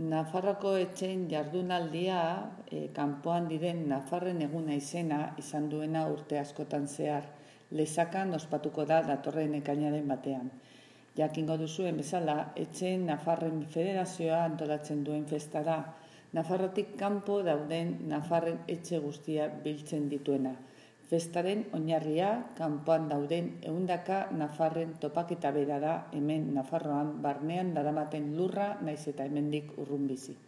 Nafarroko etxein jardunaldia kanpoan diren Nafarren eguna izena izan duena urte askotan zehar, Lesakan ospatuko da datorren ekainaren batean. Jakingo duzuen bezala, etxein Nafarren Federazioa antolatzen duen festa da, Nafarrotik kanpo dauden Nafarren etxe guztia biltzen dituena. Festaren oinarria, kanpoan dauden 100 Nafarren topaketa bera da hemen Nafarroan barnean daramaten lurra naiz eta hemendik urrun bizi.